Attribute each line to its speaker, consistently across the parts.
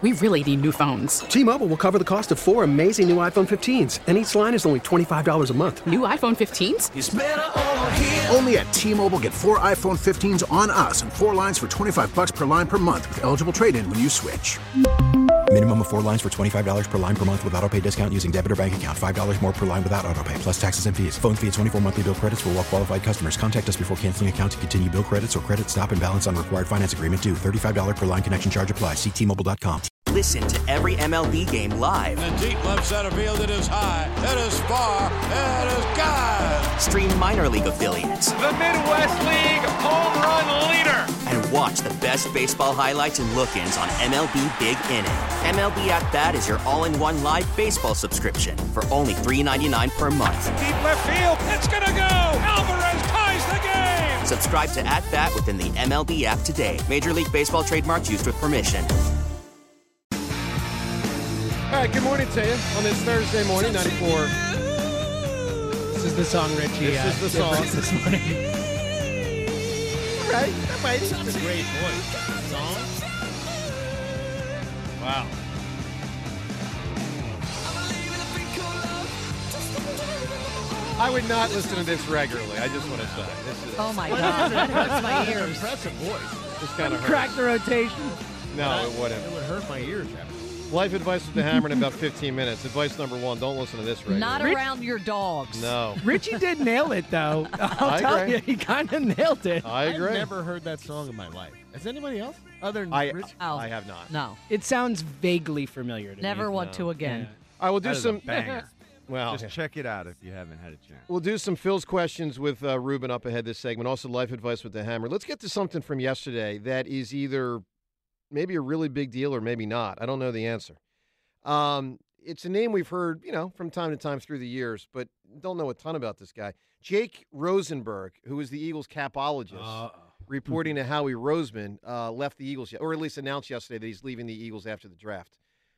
Speaker 1: We really need new phones.
Speaker 2: T-Mobile will cover the cost of 4 amazing new iPhone 15s, and each line is only $25 a month.
Speaker 1: New iPhone 15s?
Speaker 3: It's better over here.
Speaker 4: Only at T-Mobile, get 4 iPhone 15s on us and 4 lines for $25 per line per month with eligible trade-in when you switch.
Speaker 5: Minimum of 4 lines for $25 per line per month with autopay discount using debit or bank account. $5 more per line without autopay, plus taxes and fees. Phone fee at 24 monthly bill credits for well-qualified customers. Contact us before canceling account to continue bill credits or credit stop and balance on required finance agreement due. $35 per line connection charge applies. See T-Mobile.com.
Speaker 6: Listen to every MLB game live.
Speaker 7: In the deep left center field, it is high, it is far, it is gone.
Speaker 6: Stream minor league affiliates.
Speaker 8: The Midwest League home run leader.
Speaker 6: And watch the best baseball highlights and look-ins on MLB Big Inning. MLB At Bat is your all-in-one live baseball subscription for only $3.99 per month.
Speaker 8: Deep left field, it's gonna go. Alvarez ties the game.
Speaker 6: Subscribe to At Bat within the MLB app today. Major League Baseball trademarks used with permission.
Speaker 9: All right, good morning to you on this Thursday morning, 94.
Speaker 10: This is the song, Richie.
Speaker 9: This is the song.
Speaker 10: This morning.
Speaker 9: All right, I'm waiting.
Speaker 11: That's a great voice. Song? Wow.
Speaker 9: I would not listen to this regularly. I just want to say. This is,
Speaker 12: oh, my God. That hurts my ears.
Speaker 11: Impressive voice.
Speaker 9: This kind of
Speaker 10: Crack the rotation.
Speaker 9: No, it wouldn't.
Speaker 11: It would hurt my ears.
Speaker 9: Life advice with the Hammer in about 15 minutes. Advice number 1, don't listen to this regularly.
Speaker 12: Not around your dogs.
Speaker 9: No.
Speaker 10: Richie did nail it, though. I'll tell you, he kind of nailed it.
Speaker 9: I agree.
Speaker 11: I've never heard that song in my life. Has anybody else? Other than Richie?
Speaker 9: I have not.
Speaker 12: No.
Speaker 10: It sounds vaguely familiar to
Speaker 12: Never
Speaker 10: me.
Speaker 12: want to again.
Speaker 9: I will do
Speaker 13: That is
Speaker 9: some.
Speaker 13: a banger.
Speaker 9: Well,
Speaker 13: just check it out if you haven't had a chance.
Speaker 9: We'll do some Phil's questions with Ruben up ahead this segment. Also, life advice with the Hammer. Let's get to something from yesterday that is either maybe a really big deal or maybe not. I don't know the answer. It's a name we've heard, from time to time through the years, but don't know a ton about this guy. Jake Rosenberg, who is the Eagles capologist, reporting to Howie Roseman, left the Eagles, or at least announced yesterday that he's leaving the Eagles after the draft.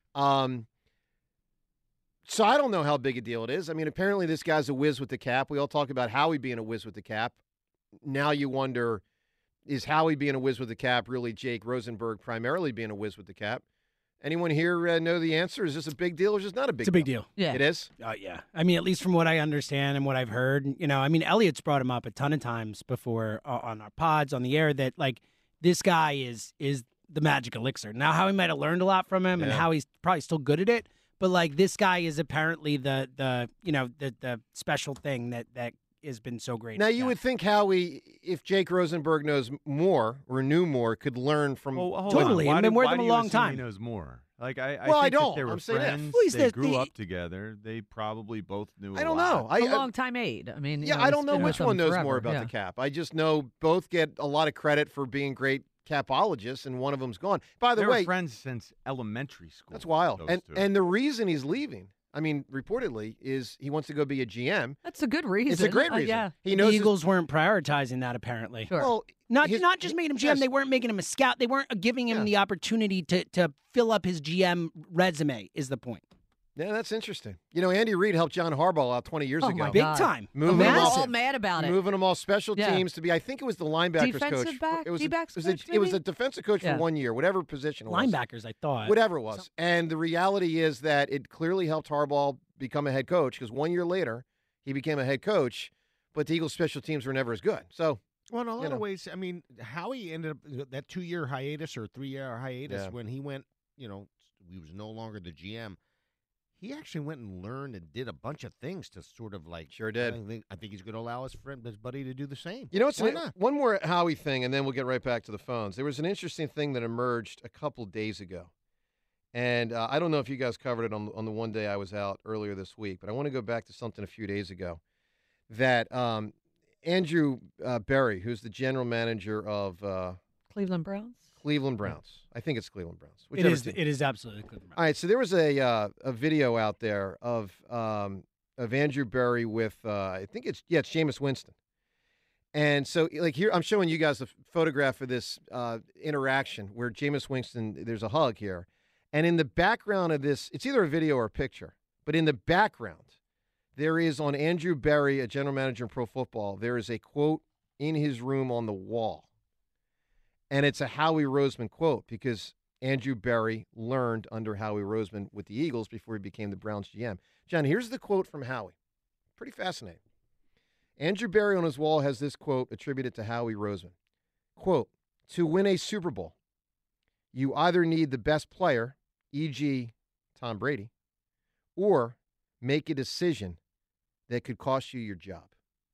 Speaker 9: So I don't know how big a deal it is. I mean, apparently this guy's a whiz with the cap. We all talk about Howie being a whiz with the cap. Now you wonder, is Howie being a whiz with the cap really Jake Rosenberg primarily being a whiz with the cap? Anyone here know the answer? Is this a big deal or is this not a big deal?
Speaker 10: It's a big deal.
Speaker 12: Yeah.
Speaker 9: It is?
Speaker 10: Yeah. I mean, at least from what I understand and what I've heard, Elliot's brought him up a ton of times before on our pods, on the air, that, this guy is the magic elixir. Now, Howie might have learned a lot from him and how he's probably still good at it, but, this guy is apparently the special thing that has been so great.
Speaker 9: Now, you would think Howie, if Jake Rosenberg knows more or knew more, could learn from.
Speaker 10: Totally. I've been with him a long time.
Speaker 13: He knows more. I
Speaker 9: I
Speaker 13: think
Speaker 9: don't.
Speaker 13: They were
Speaker 9: I'm saying
Speaker 13: friends.
Speaker 9: that.
Speaker 13: They grew up together. They probably both knew.
Speaker 9: I don't
Speaker 13: know.
Speaker 12: A long-time aide. I mean,
Speaker 9: I don't know
Speaker 12: been
Speaker 9: which
Speaker 12: with
Speaker 9: one
Speaker 12: them
Speaker 9: knows
Speaker 12: forever.
Speaker 9: more about the cap. I just know both get a lot of credit for being great capologists, and one of them's gone. By the
Speaker 13: They
Speaker 9: way,
Speaker 13: were friends since elementary school.
Speaker 9: That's wild.
Speaker 13: those two.
Speaker 9: And the reason he's leaving, I mean, reportedly, is he wants to go be a GM.
Speaker 12: That's a good reason.
Speaker 9: It's a great reason.
Speaker 12: Yeah.
Speaker 9: He knows
Speaker 10: the Eagles weren't prioritizing that, apparently.
Speaker 12: Sure.
Speaker 9: Well,
Speaker 10: Not just making him GM.
Speaker 9: yes.
Speaker 10: They weren't making him a scout. They weren't giving him the opportunity to fill up his GM resume, is the point.
Speaker 9: Yeah, that's interesting. Andy Reid helped John Harbaugh out 20 years
Speaker 12: Oh,
Speaker 9: ago.
Speaker 12: my
Speaker 10: Big
Speaker 12: God.
Speaker 10: time.
Speaker 9: Moving
Speaker 12: We're
Speaker 9: him
Speaker 12: all
Speaker 9: off,
Speaker 12: mad about it.
Speaker 9: moving them all special
Speaker 12: Yeah.
Speaker 9: teams to be. I think it was the linebackers
Speaker 12: Defensive
Speaker 9: coach.
Speaker 12: back?
Speaker 9: It was
Speaker 12: D-backs coach,
Speaker 9: it was
Speaker 12: maybe?
Speaker 9: a defensive coach
Speaker 12: Yeah.
Speaker 9: for 1 year, whatever position it was.
Speaker 10: Linebackers, I thought.
Speaker 9: Whatever it was. And the reality is that it clearly helped Harbaugh become a head coach because 1 year later he became a head coach, but the Eagles' special teams were never as good. So,
Speaker 11: well, in a lot of ways, I mean, Howie ended up that 2-year hiatus or 3-year hiatus when he went, he was no longer the GM. He actually went and learned and did a bunch of things to sort of
Speaker 9: Sure did.
Speaker 11: I think he's going to allow his buddy to do the same.
Speaker 9: What's
Speaker 11: Why not?
Speaker 9: one more Howie thing, and then we'll get right back to the phones. There was an interesting thing that emerged a couple days ago. And I don't know if you guys covered it on the one day I was out earlier this week, but I want to go back to something a few days ago that Andrew Berry, who's the general manager of
Speaker 12: Cleveland Browns?
Speaker 9: Cleveland Browns. I think it's Cleveland Browns.
Speaker 10: It is absolutely Cleveland Browns.
Speaker 9: All right, so there was a video out there of Andrew Berry with I think it's Jameis Winston. And so, here, I'm showing you guys a photograph of this interaction where Jameis Winston, there's a hug here. And in the background of this, it's either a video or a picture, but in the background, there is on Andrew Berry, a general manager in pro football, there is a quote in his room on the wall. And it's a Howie Roseman quote because Andrew Berry learned under Howie Roseman with the Eagles before he became the Browns GM. John, here's the quote from Howie. Pretty fascinating. Andrew Berry on his wall has this quote attributed to Howie Roseman. Quote, to win a Super Bowl, you either need the best player, e.g. Tom Brady, or make a decision that could cost you your job.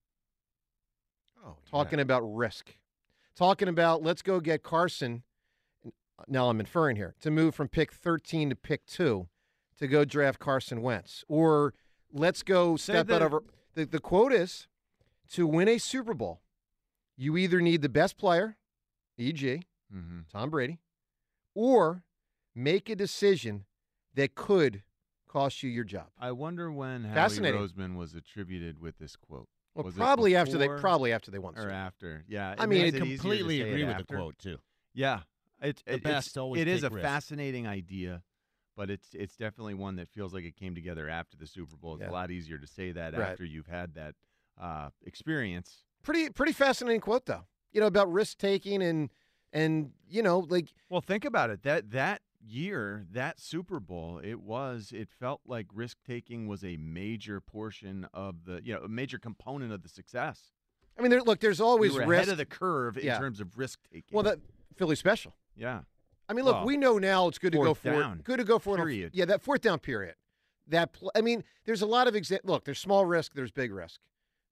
Speaker 11: Oh,
Speaker 9: Talking about risk. Talking about let's go get Carson. Now I'm inferring here to move from pick 13 to pick 2 to go draft Carson Wentz. Or let's go step out of the quote is to win a Super Bowl, you either need the best player, e.g. Tom Brady, or make a decision that could cost you your job.
Speaker 13: I wonder when Howie
Speaker 9: Fascinating.
Speaker 13: Roseman was attributed with this quote.
Speaker 9: Well,
Speaker 13: Was it
Speaker 9: probably after they
Speaker 13: before
Speaker 9: won.
Speaker 13: or after. Yeah,
Speaker 9: I mean,
Speaker 13: makes
Speaker 11: I
Speaker 13: it easier to
Speaker 11: completely
Speaker 13: say
Speaker 11: agree
Speaker 13: it
Speaker 11: with
Speaker 13: after.
Speaker 11: the quote too.
Speaker 13: Yeah, it is
Speaker 11: take
Speaker 13: a
Speaker 11: risks.
Speaker 13: fascinating idea, but it's definitely one that feels like it came together after the Super Bowl. It's
Speaker 9: Yeah.
Speaker 13: a lot easier to say that
Speaker 9: Right.
Speaker 13: after you've had that experience.
Speaker 9: Pretty fascinating quote though. About risk taking and like.
Speaker 13: Well, think about it. That year, that Super Bowl, it felt like risk taking was a major portion of a major component of the success.
Speaker 9: I mean, there's always
Speaker 13: we were
Speaker 9: risk
Speaker 13: ahead of the curve in terms of risk taking.
Speaker 9: Well, that Philly special.
Speaker 13: Yeah.
Speaker 9: I mean, look,
Speaker 13: Well,
Speaker 9: we know now it's good to go
Speaker 13: fourth
Speaker 9: for
Speaker 13: down
Speaker 9: it. Good to go for
Speaker 13: period.
Speaker 9: it. Yeah, that fourth down period. I mean, there's a lot of look. There's small risk. There's big risk.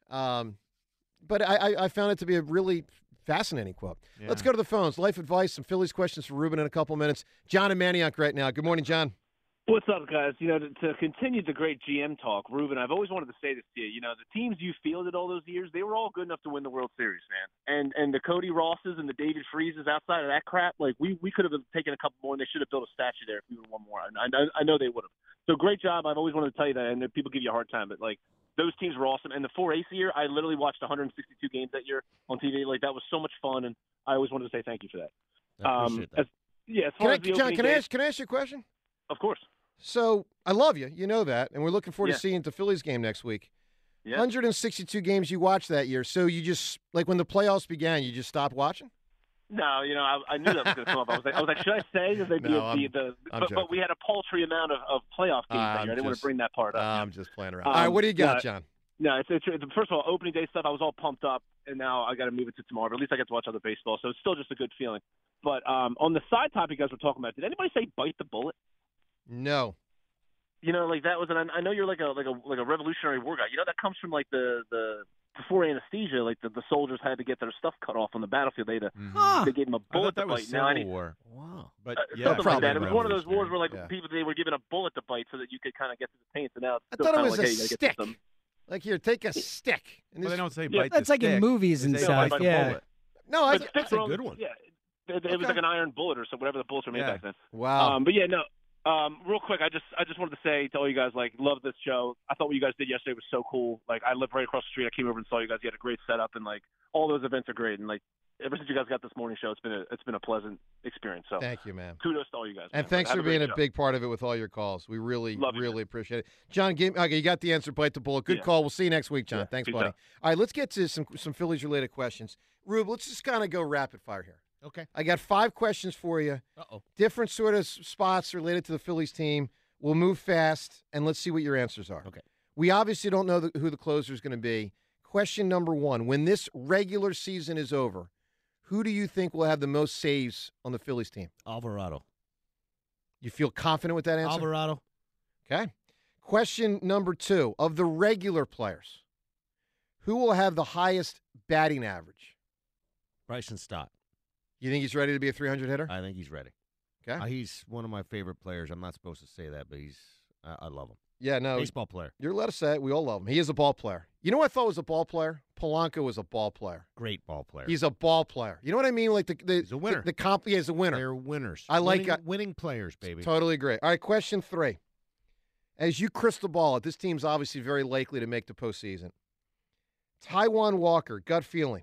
Speaker 9: But I found it to be a really fascinating quote.
Speaker 13: Yeah.
Speaker 9: Let's go to the phones. Life advice, some Phillies questions for Ruben in a couple minutes. John and Manioc right now. Good morning, John.
Speaker 3: What's up, guys? To continue the great GM talk, Ruben, I've always wanted to say this to you. The teams you fielded all those years, they were all good enough to win the World Series, man. And the Cody Rosses and the David Freezes outside of that crap, like we could have taken a couple more, and they should have built a statue there if we would have won more. I know they would have. So great job. I've always wanted to tell you that, and people give you a hard time, but like those teams were awesome. And the 4 Ace year, I literally watched 162 games that year on TV. Like that was so much fun, and I always wanted to say thank you for that.
Speaker 11: I appreciate that.
Speaker 3: As far as the
Speaker 9: John,
Speaker 3: opening
Speaker 9: can
Speaker 3: day-
Speaker 9: I ask you a question?
Speaker 3: Of course.
Speaker 9: So I love you. You know that, and we're looking forward to
Speaker 3: Yeah.
Speaker 9: seeing the Phillies game next week.
Speaker 3: Yeah.
Speaker 9: 162 games you watched that year. So you just when the playoffs began, you just stopped watching?
Speaker 3: No, I knew that was going to come up. I was like, should I say that they'd
Speaker 9: No,
Speaker 3: be but we had a paltry amount of playoff games that year. I didn't want to bring that part up.
Speaker 9: I'm just playing around. All right, what do you got, John?
Speaker 3: No, it's first of all, opening day stuff. I was all pumped up, and now I got to move it to tomorrow. But at least I get to watch other baseball, so it's still just a good feeling. But on the side topic you guys were talking about, did anybody say bite the bullet?
Speaker 9: No.
Speaker 3: Like that was I know you're like a Revolutionary War guy. That comes from like the before anesthesia, like the soldiers had to get their stuff cut off on the battlefield. They gave them a bullet
Speaker 13: that
Speaker 3: to
Speaker 13: was
Speaker 3: bite.
Speaker 13: Civil War.
Speaker 11: Wow.
Speaker 13: But
Speaker 3: something like that. It was one of those
Speaker 13: Revolutionary.
Speaker 3: wars where like
Speaker 9: Yeah.
Speaker 3: people they were given a bullet to bite so that you could kind of get to the pain. So now it's
Speaker 9: I
Speaker 3: still
Speaker 9: thought it
Speaker 3: kinda
Speaker 9: was
Speaker 3: like,
Speaker 9: a
Speaker 3: hey, you gotta get
Speaker 9: stick.
Speaker 3: to some-
Speaker 9: Like here, take a stick. And
Speaker 13: Well,
Speaker 9: this-
Speaker 13: they don't say
Speaker 3: Yeah.
Speaker 13: bite
Speaker 10: That's
Speaker 13: the
Speaker 10: like in
Speaker 13: stick.
Speaker 10: movies
Speaker 13: They
Speaker 10: and
Speaker 13: say
Speaker 10: stuff,
Speaker 13: bite the
Speaker 10: yeah.
Speaker 13: bullet.
Speaker 9: No, I,
Speaker 3: But
Speaker 11: That's a good one.
Speaker 3: Yeah, it was like an iron bullet or so, whatever the bullets were made
Speaker 13: Yeah.
Speaker 3: back then.
Speaker 9: wow.
Speaker 3: But yeah, no. Real quick, I just wanted to say to all you guys, like, love this show. I thought what you guys did yesterday was so cool. Like, I live right across the street. I came over and saw you guys. You had a great setup, and like all those events are great. And like ever since you guys got this morning show, it's been a pleasant experience. So
Speaker 9: Thank you, man.
Speaker 3: kudos to all you guys.
Speaker 9: And
Speaker 3: man.
Speaker 9: thanks
Speaker 3: Have
Speaker 9: for being
Speaker 3: great
Speaker 9: a
Speaker 3: show.
Speaker 9: big part of it with all your calls. We really,
Speaker 3: Love you,
Speaker 9: really appreciate it. John, you got the answer. Bite the bullet. Good
Speaker 3: Yeah.
Speaker 9: call. We'll see you next week, John.
Speaker 3: Yeah,
Speaker 9: Thanks,
Speaker 3: peace
Speaker 9: buddy.
Speaker 3: out.
Speaker 9: All right, let's get to some Phillies-related questions. Rube, let's just kind of go rapid fire here.
Speaker 11: Okay.
Speaker 9: I got 5 questions for you.
Speaker 11: Uh-oh.
Speaker 9: Different sort of spots related to the Phillies team. We'll move fast, and let's see what your answers are.
Speaker 11: Okay.
Speaker 9: We obviously don't know who the closer is going to be. Question number 1, when this regular season is over, who do you think will have the most saves on the Phillies team?
Speaker 11: Alvarado.
Speaker 9: You feel confident with that answer?
Speaker 11: Alvarado.
Speaker 9: Okay. Question number 2, of the regular players, who will have the highest batting average?
Speaker 11: Bryson Stott.
Speaker 9: You think he's ready to be a 300 hitter?
Speaker 11: I think he's ready.
Speaker 9: Okay.
Speaker 11: He's one of my favorite players. I'm not supposed to say that, but I love him.
Speaker 9: Yeah, no.
Speaker 11: Baseball player.
Speaker 9: You're allowed to say it. We all love him. He is a ball player. You know what I thought was a ball player? Polanco was a ball player.
Speaker 11: Great ball player.
Speaker 9: He's a ball player. You know what I mean? Like
Speaker 11: He's a winner.
Speaker 9: He's a winner.
Speaker 11: They're winners.
Speaker 9: I like
Speaker 11: winning players, baby.
Speaker 9: Totally agree. All right, question 3. As you crystal ball it, this team's obviously very likely to make the postseason. Taijuan Walker, gut feeling.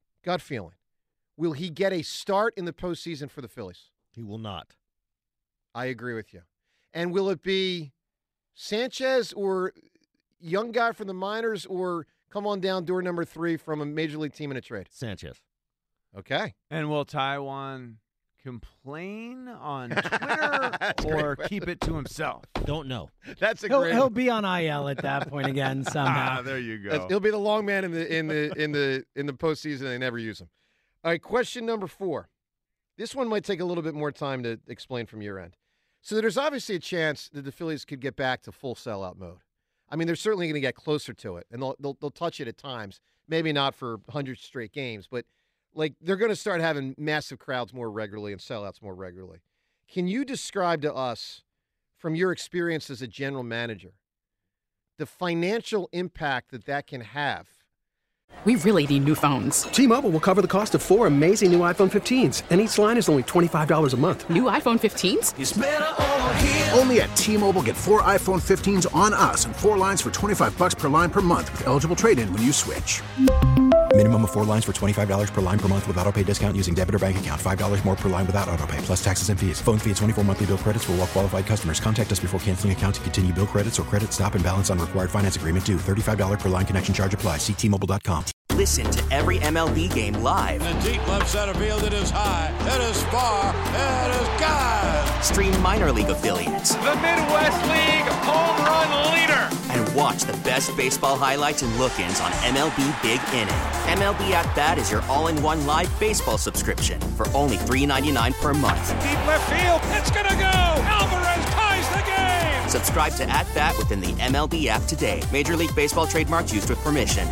Speaker 9: Will he get a start in the postseason for the Phillies?
Speaker 11: He will not.
Speaker 9: I agree with you. And will it be Sanchez or young guy from the minors or come on down door number 3 from a major league team in a trade?
Speaker 11: Sanchez.
Speaker 9: Okay.
Speaker 13: And will Taijuan complain on Twitter or keep it to himself?
Speaker 11: Don't know.
Speaker 9: That's a
Speaker 10: He'll be on IL at that point again somehow.
Speaker 13: There you go.
Speaker 9: He'll be the long man in the postseason. They never use him. All right, question number 4. This one might take a little bit more time to explain from your end. So there's obviously a chance that the Phillies could get back to full sellout mode. I mean, they're certainly going to get closer to it, and they'll touch it at times. Maybe not for 100 straight games, but like they're going to start having massive crowds more regularly and sellouts more regularly. Can you describe to us, from your experience as a general manager, the financial impact that can have?
Speaker 1: We really need new phones.
Speaker 2: T-Mobile will cover the cost of 4 amazing new iPhone 15s, and each line is only $25 a month.
Speaker 1: New iPhone 15s?
Speaker 4: It's better over here. Only at T-Mobile, get 4 iPhone 15s on us and 4 lines for $25 per line per month with eligible trade-in when you switch.
Speaker 5: Minimum of 4 lines for $25 per line per month with autopay discount using debit or bank account. $5 more per line without autopay, plus taxes and fees. Phone fee at 24 monthly bill credits for well-qualified customers. Contact us before canceling account to continue bill credits or credit stop and balance on required finance agreement due. $35 per line connection charge applies. See T-Mobile.com.
Speaker 6: Listen to every MLB game live.
Speaker 7: In the deep left center field, it is high, it is far, it is gone.
Speaker 6: Stream minor league affiliates.
Speaker 8: The Midwest League home run leader.
Speaker 6: And watch the best baseball highlights and look-ins on MLB Big Inning. MLB At Bat is your all-in-one live baseball subscription for only $3.99 per month.
Speaker 8: Deep left field, it's gonna go. Alvarez ties the game.
Speaker 6: Subscribe to At Bat within the MLB app today. Major League Baseball trademarks used with permission.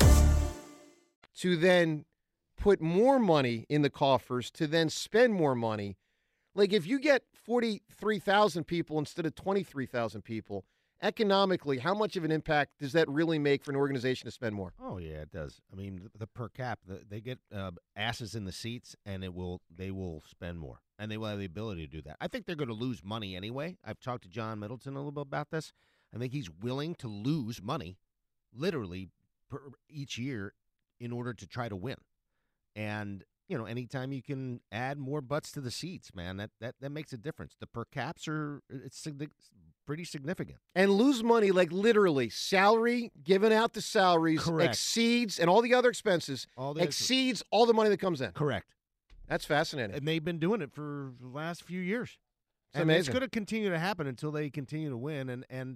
Speaker 9: To then put more money in the coffers, to then spend more money. Like if you get 43,000 people instead of 23,000 people, economically, how much of an impact does that really make for an organization to spend more?
Speaker 11: Oh, yeah, it does. I mean, the per cap, they get asses in the seats, and they will spend more, and they will have the ability to do that. I think they're going to lose money anyway. I've talked to John Middleton a little bit about this. I think he's willing to lose money, literally, each year in order to try to win. And, you know, anytime you can add more butts to the seats, man, that makes a difference. The per caps it's pretty significant.
Speaker 9: And lose money, like literally, salary given out to salaries exceeds, and all the other expenses exceeds all the money that comes in.
Speaker 11: Correct.
Speaker 9: That's fascinating.
Speaker 11: And they've been doing it for the last few years.
Speaker 9: It's amazing.
Speaker 11: It's going to continue to happen until they continue to win. And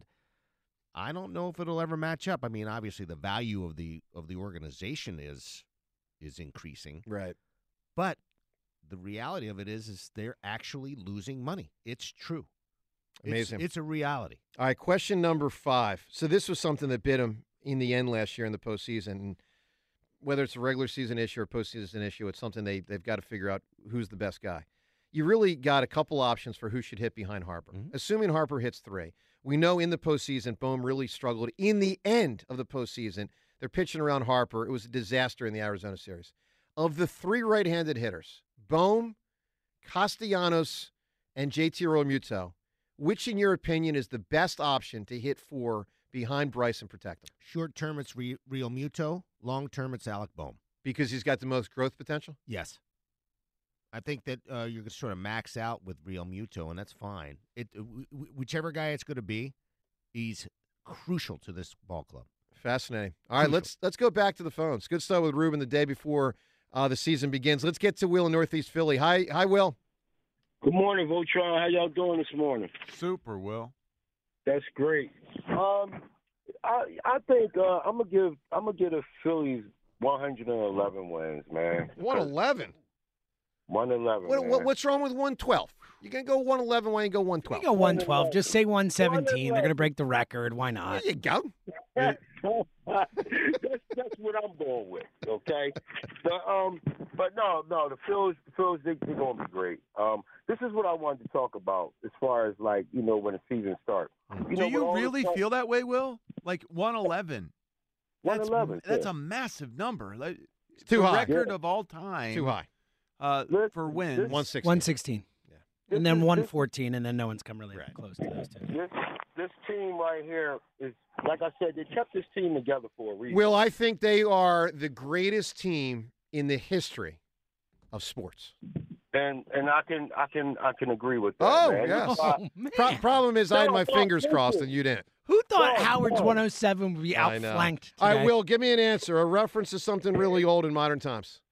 Speaker 11: I don't know if it'll ever match up. I mean, obviously, the value of the organization is increasing.
Speaker 9: Right.
Speaker 11: But the reality of it is they're actually losing money. It's true.
Speaker 9: Amazing.
Speaker 11: It's a reality.
Speaker 9: All right, question number 5. So this was something that bit them in the end last year in the postseason. And whether it's a regular season issue or postseason issue, it's something they've got to figure out who's the best guy. You really got a couple options for who should hit behind Harper. Mm-hmm. Assuming Harper hits 3. We know in the postseason, Bohm really struggled. In the end of the postseason, they're pitching around Harper. It was a disaster in the Arizona series. Of the 3 right-handed hitters, Bohm, Castellanos, and JT Realmuto, which, in your opinion, is the best option to hit 4 behind Bryce and protect him?
Speaker 11: Short term, it's Realmuto. Long term, it's Alec Bohm.
Speaker 9: Because he's got the most growth potential?
Speaker 11: Yes. I think that you're going to sort of max out with Realmuto, and that's fine. Whichever guy it's going to be, he's crucial to this ball club.
Speaker 9: Fascinating. All right, let's go back to the phones. Good stuff with Ruben the day before the season begins. Let's get to Will in Northeast Philly. Hi, Will.
Speaker 14: Good morning, Voltron. How y'all doing this morning?
Speaker 13: Super, Will.
Speaker 14: That's great. I think I'm gonna give the Phillies 111 wins, man.
Speaker 9: 111.
Speaker 14: 111.
Speaker 9: What's wrong with 112? You can go 111. Why don't you go 112?
Speaker 10: You go 112. Just say 117. They're going to break the record. Why not?
Speaker 9: There you go.
Speaker 14: That's what I'm going with. Okay, but no, the Phillies they're going to be great. This is what I wanted to talk about as far as when the season starts.
Speaker 13: Do you really feel that way, Will? Like 111?
Speaker 14: 111.
Speaker 13: That's a massive number.
Speaker 9: It's too high.
Speaker 13: Record of all time.
Speaker 9: Too high.
Speaker 13: For wins.
Speaker 9: 116.
Speaker 10: Yeah. And then 114, and then no one's come really close to those two.
Speaker 14: This team right here is, like I said, they kept this team together for a reason.
Speaker 9: Will, I think they are the greatest team in the history of sports.
Speaker 14: And I can agree with that.
Speaker 9: Oh,
Speaker 14: man.
Speaker 9: yes. Problem is, I had my fingers crossed and you didn't.
Speaker 10: Who thought Howard's 107 would be outflanked today?
Speaker 9: All right, Will, give me an answer. A reference to something really old in modern times.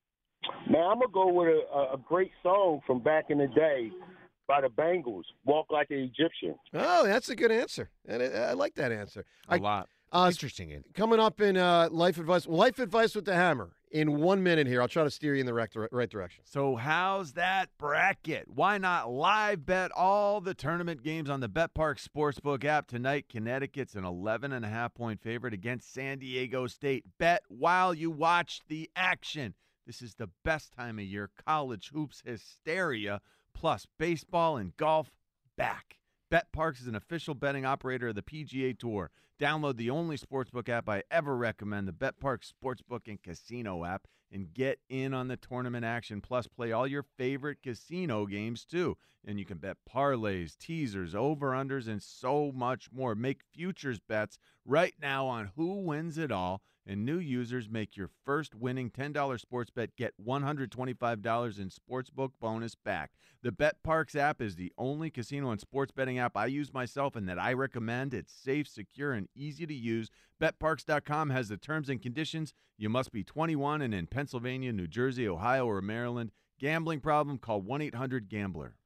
Speaker 14: Now, I'm going to go with a great song from back in the day by the Bangles, Walk Like an Egyptian.
Speaker 9: Oh, that's a good answer. And I like that answer.
Speaker 13: A lot.
Speaker 11: Interesting.
Speaker 9: Coming up in Life Advice with the Hammer. In 1 minute here, I'll try to steer you in the right direction.
Speaker 13: So how's that bracket? Why not live bet all the tournament games on the BetParx Sportsbook app tonight? Connecticut's an 11.5-point favorite against San Diego State. Bet while you watch the action. This is the best time of year. College hoops hysteria, plus baseball and golf back. BetParx is an official betting operator of the PGA Tour. Download the only sportsbook app I ever recommend, the BetParx Sportsbook and Casino app, and get in on the tournament action. Plus, play all your favorite casino games, too. And you can bet parlays, teasers, over-unders, and so much more. Make futures bets right now on who wins it all. And new users make your first winning $10 sports bet get $125 in sportsbook bonus back. The BetParx app is the only casino and sports betting app I use myself and that I recommend. It's safe, secure, and easy to use. BetParx.com has the terms and conditions. You must be 21 and in Pennsylvania, New Jersey, Ohio, or Maryland. Gambling problem? Call 1-800-GAMBLER.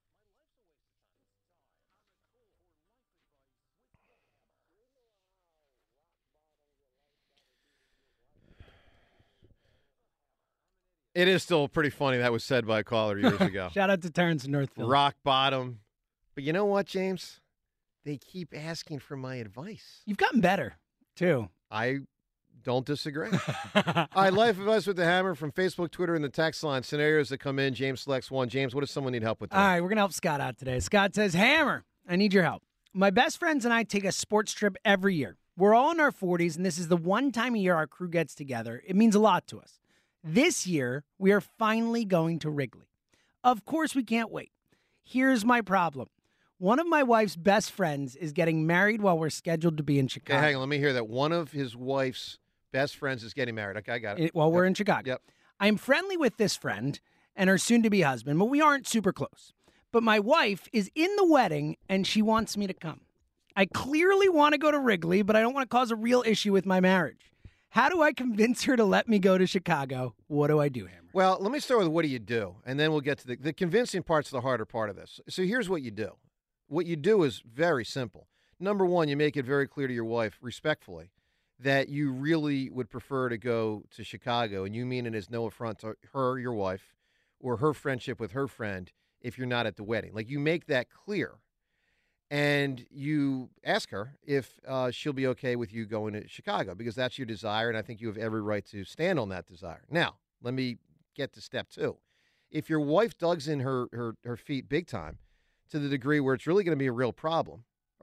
Speaker 9: It is still pretty funny that was said by a caller years ago.
Speaker 10: Shout out to Terrence in Northfield.
Speaker 9: Rock bottom. But you know what, James? They keep asking for my advice.
Speaker 10: You've gotten better, too.
Speaker 9: I don't disagree. All right, Life Advice with the Hammer from Facebook, Twitter, and the text line. Scenarios that come in. James selects one. James, what does someone need help with today?
Speaker 10: All right, we're going to help Scott out today. Scott says, Hammer, I need your help. My best friends and I take a sports trip every year. We're all in our 40s, and this is the one time a year our crew gets together. It means a lot to us. This year, we are finally going to Wrigley. Of course, we can't wait. Here's my problem. One of my wife's best friends is getting married while we're scheduled to be in Chicago.
Speaker 9: Okay, hang on. Let me hear that. One of his wife's best friends is getting married. Okay, I got it.
Speaker 10: While we're in Chicago.
Speaker 9: Yep.
Speaker 10: I'm friendly with this friend and her soon-to-be husband, but we aren't super close. But my wife is in the wedding, and she wants me to come. I clearly want to go to Wrigley, but I don't want to cause a real issue with my marriage. How do I convince her to let me go to Chicago? What do I do, Hammer?
Speaker 9: Well, let me start with what do you do, and then we'll get to the convincing part's the harder part of this. So here's what you do. What you do is very simple. Number one, you make it very clear to your wife, respectfully, that you really would prefer to go to Chicago, and you mean it as no affront to her, your wife, or her friendship with her friend if you're not at the wedding. Like, you make that clear. And you ask her if she'll be okay with you going to Chicago, because that's your desire, and I think you have every right to stand on that desire. Now, let me get to step two. If your wife digs in her feet big time to the degree where it's really going to be a real problem,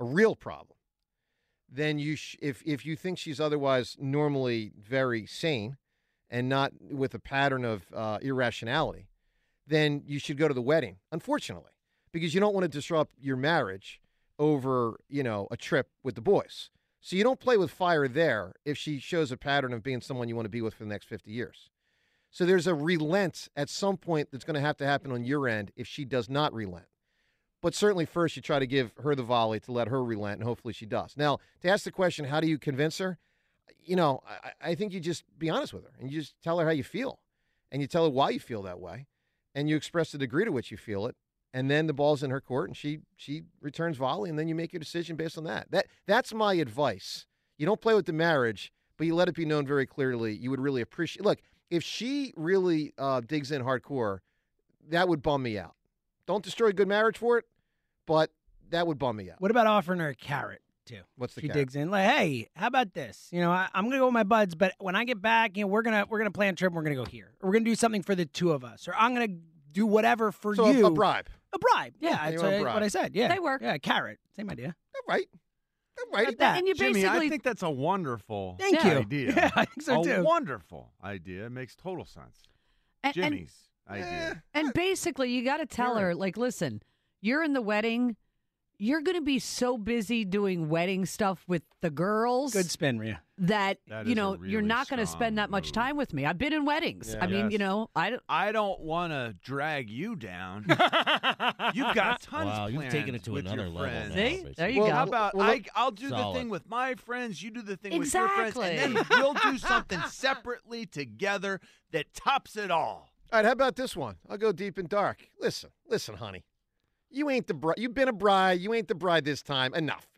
Speaker 9: then if you think she's otherwise normally very sane and not with a pattern of irrationality, then you should go to the wedding, unfortunately, because you don't want to disrupt your marriage over, a trip with the boys. So you don't play with fire there if she shows a pattern of being someone you want to be with for the next 50 years. So there's a relent at some point that's going to happen on your end if she does not relent. But certainly first you try to give her the volley to let her relent, and hopefully she does. Now, to ask the question, how do you convince her? I think you just be honest with her, and you just tell her how you feel. And you tell her why you feel that way, and you express the degree to which you feel it. And then the ball's in her court, and she returns volley, and then you make your decision based on that. That's my advice. You don't play with the marriage, but you let it be known very clearly. You would really appreciate. Look, if she really digs in hardcore, that would bum me out. Don't destroy a good marriage for it, but that would bum me out.
Speaker 10: What about offering her a carrot too?
Speaker 9: What's the
Speaker 10: she
Speaker 9: carrot?
Speaker 10: digs in like, hey, how about this? I'm gonna go with my buds, but when I get back, we're gonna plan a trip. We're gonna go here, or we're gonna do something for the two of us, or I'm gonna do whatever for you.
Speaker 9: So a bribe.
Speaker 10: A bribe. Yeah, that's
Speaker 9: a bribe.
Speaker 10: what I said. Yeah,
Speaker 12: They work.
Speaker 10: Yeah, carrot. Same idea.
Speaker 9: All right.
Speaker 10: Like that.
Speaker 12: And you
Speaker 13: Jimmy,
Speaker 12: basically
Speaker 13: I think that's a wonderful
Speaker 10: Thank you.
Speaker 13: idea.
Speaker 10: Yeah, I think so too.
Speaker 13: A wonderful idea. It makes total sense. Jimmy's idea.
Speaker 12: And basically, you got to tell her, like, listen, you're in the wedding. You're going to be so busy doing wedding stuff with the girls.
Speaker 10: Good spin, Rhea.
Speaker 12: That,
Speaker 13: That is a really
Speaker 12: you're not going to
Speaker 13: strong
Speaker 12: spend that much
Speaker 13: move.
Speaker 12: time with me. I've been in weddings.
Speaker 9: Yeah.
Speaker 12: I mean,
Speaker 13: Yes. I don't want to drag you down. You've got tons
Speaker 15: Wow, you've
Speaker 13: planned
Speaker 15: taken it to
Speaker 13: with
Speaker 15: another
Speaker 13: your
Speaker 15: level
Speaker 13: friends.
Speaker 15: now,
Speaker 12: See?
Speaker 15: basically.
Speaker 12: There you
Speaker 9: Well,
Speaker 12: go.
Speaker 13: How about
Speaker 9: Well,
Speaker 13: I'll do the
Speaker 15: solid.
Speaker 13: thing with my friends, you do the thing
Speaker 12: Exactly.
Speaker 13: with your friends, and then we'll do something separately together that tops it all.
Speaker 9: All right, how about this one? I'll go deep and dark. Listen, honey. You ain't the bride. You've been a bride. You ain't the bride this time. Enough.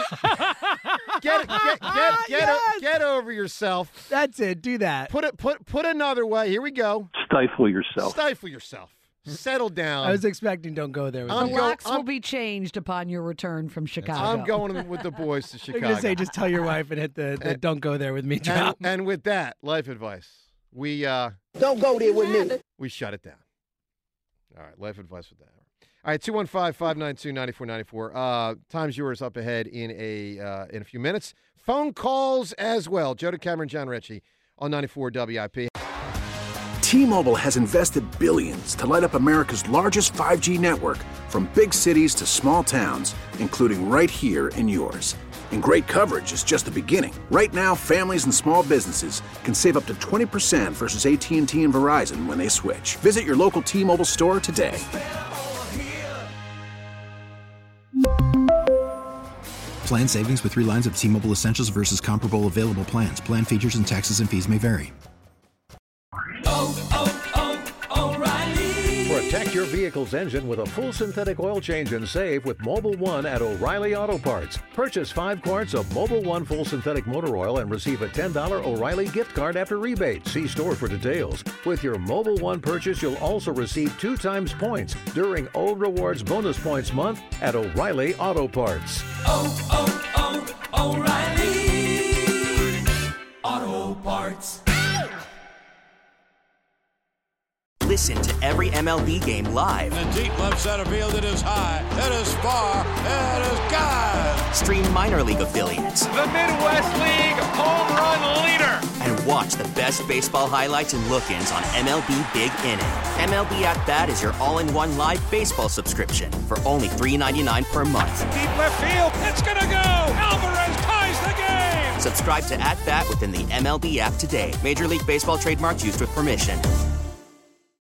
Speaker 9: Get over yourself.
Speaker 10: That's it. Do that.
Speaker 9: Put another way. Here we go.
Speaker 15: Stifle yourself.
Speaker 9: Settle down.
Speaker 10: I was expecting don't go there.
Speaker 12: The locks will be changed upon your return from Chicago.
Speaker 9: I'm going with the boys to Chicago.
Speaker 10: I'm going to say just tell your wife and hit the don't go there with me drop.
Speaker 9: And with that, life advice. We
Speaker 2: don't go there with me.
Speaker 9: We shut it down. All right, life advice with that. All right, 215-592-9494. Time's yours up ahead in a few minutes. Phone calls as well. Joe DeCamera, John Ritchie on 94 WIP.
Speaker 4: T-Mobile has invested billions to light up America's largest 5G network, from big cities to small towns, including right here in yours. And great coverage is just the beginning. Right now, families and small businesses can save up to 20% versus AT&T and Verizon when they switch. Visit your local T-Mobile store today.
Speaker 5: Plan savings with 3 lines of T-Mobile Essentials versus comparable available plans. Plan features and taxes and fees may vary.
Speaker 16: Protect your vehicle's engine with a full synthetic oil change and save with Mobil 1 at O'Reilly Auto Parts. Purchase 5 quarts of Mobil 1 full synthetic motor oil and receive a $10 O'Reilly gift card after rebate. See store for details. With your Mobil 1 purchase, you'll also receive 2 times points during O Rewards Bonus Points Month at O'Reilly Auto Parts.
Speaker 17: O'Reilly Auto Parts.
Speaker 6: Listen to every MLB game live.
Speaker 7: In the deep left center field, it is high, it is far, it is gone.
Speaker 6: Stream minor league affiliates.
Speaker 8: The Midwest League home run leader.
Speaker 6: And watch the best baseball highlights and look-ins on MLB Big Inning. MLB At Bat is your all-in-one live baseball subscription for only $3.99 per month.
Speaker 8: Deep left field, it's gonna go. Alvarez ties the game.
Speaker 6: Subscribe to At Bat within the MLB app today. Major League Baseball trademarks used with permission.